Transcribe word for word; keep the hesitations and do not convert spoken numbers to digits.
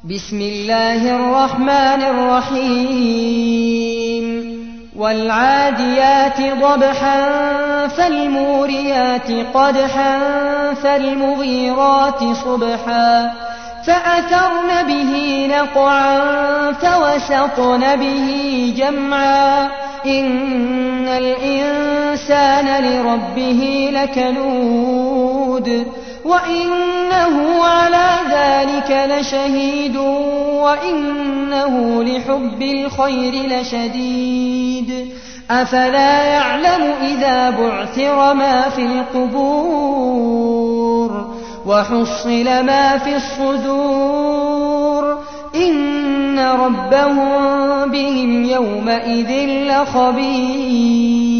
بسم الله الرحمن الرحيم والعاديات ضبحا فالموريات قدحا فالمغيرات صبحا فأثرن به نقعا فوسطن به جمعا إن الإنسان لربه لكنود وإنه على ذلك لشهيد وإنه لحب الخير لشديد أفلا يعلم إذا بعثر ما في القبور وحصل ما في الصدور إن ربهم بهم يومئذ لخبير.